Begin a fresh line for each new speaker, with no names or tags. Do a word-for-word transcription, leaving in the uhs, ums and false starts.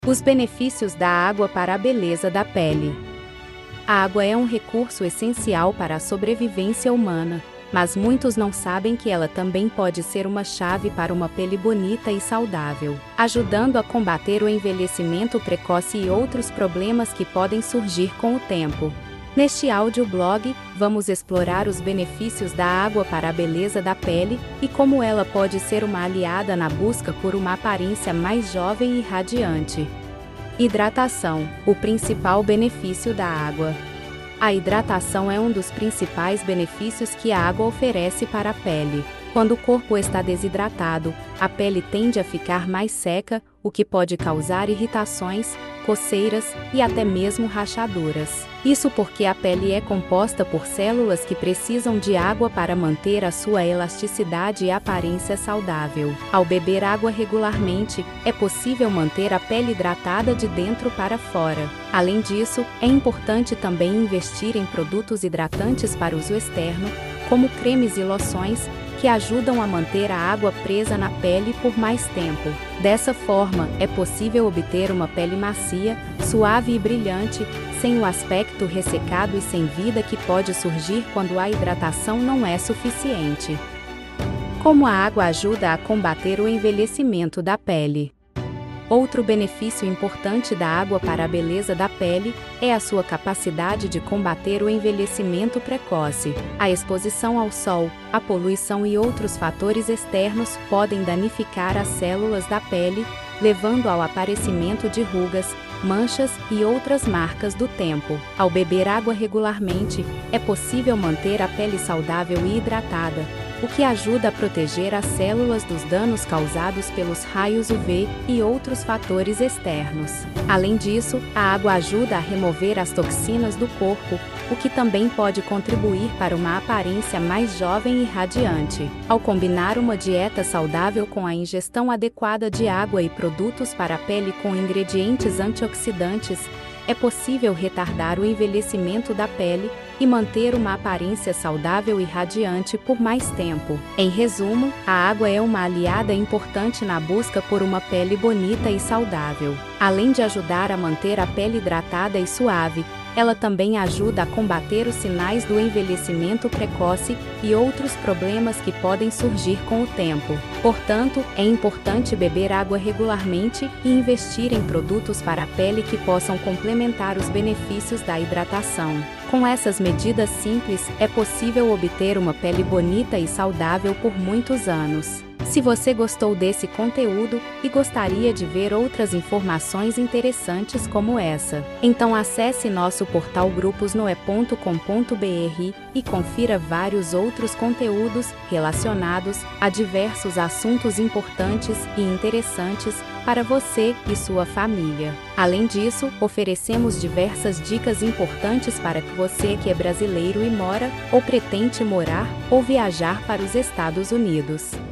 Os benefícios da água para a beleza da pele. A água é um recurso essencial para a sobrevivência humana, mas muitos não sabem que ela também pode ser uma chave para uma pele bonita e saudável, ajudando a combater o envelhecimento precoce e outros problemas que podem surgir com o tempo. Neste audioblog, vamos explorar os benefícios da água para a beleza da pele e como ela pode ser uma aliada na busca por uma aparência mais jovem e radiante. Hidratação, o principal benefício da água. A hidratação é um dos principais benefícios que a água oferece para a pele. Quando o corpo está desidratado, a pele tende a ficar mais seca, o que pode causar irritações, coceiras e até mesmo rachaduras. Isso porque a pele é composta por células que precisam de água para manter a sua elasticidade e aparência saudável. Ao beber água regularmente, é possível manter a pele hidratada de dentro para fora. Além disso, é importante também investir em produtos hidratantes para uso externo, como cremes e loções, que ajudam a manter a água presa na pele por mais tempo. Dessa forma, é possível obter uma pele macia, suave e brilhante, sem o aspecto ressecado e sem vida que pode surgir quando a hidratação não é suficiente. Como a água ajuda a combater o envelhecimento da pele? Outro benefício importante da água para a beleza da pele é a sua capacidade de combater o envelhecimento precoce. A exposição ao sol, a poluição e outros fatores externos podem danificar as células da pele, levando ao aparecimento de rugas, manchas e outras marcas do tempo. Ao beber água regularmente, é possível manter a pele saudável e hidratada, o que ajuda a proteger as células dos danos causados pelos raios U V e outros fatores externos. Além disso, a água ajuda a remover as toxinas do corpo, o que também pode contribuir para uma aparência mais jovem e radiante. Ao combinar uma dieta saudável com a ingestão adequada de água e produtos para a pele com ingredientes antioxidantes, é possível retardar o envelhecimento da pele e manter uma aparência saudável e radiante por mais tempo. Em resumo, a água é uma aliada importante na busca por uma pele bonita e saudável. Além de ajudar a manter a pele hidratada e suave, ela também ajuda a combater os sinais do envelhecimento precoce e outros problemas que podem surgir com o tempo. Portanto, é importante beber água regularmente e investir em produtos para a pele que possam complementar os benefícios da hidratação. Com essas medidas simples, é possível obter uma pele bonita e saudável por muitos anos. Se você gostou desse conteúdo e gostaria de ver outras informações interessantes como essa, então acesse nosso portal grupos noé ponto com ponto br e confira vários outros conteúdos relacionados a diversos assuntos importantes e interessantes para você e sua família. Além disso, oferecemos diversas dicas importantes para que você que é brasileiro e mora, ou pretende morar, ou viajar para os Estados Unidos.